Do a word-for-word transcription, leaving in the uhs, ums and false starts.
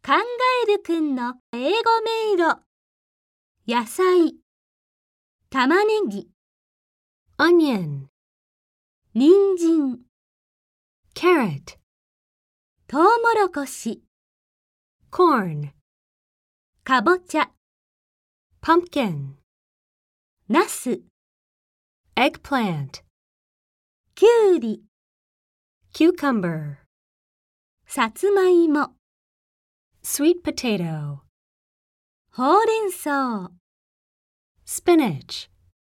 考えるくんの英語迷路。野菜、玉ねぎ、 onion, 人参、 carrot, トウモロコシ、 corn, かぼちゃ、 pumpkin, ナス、 eggplant, きゅうり、 cucumber, さつまいも、 sweet potato, ほうれん草、 spinach.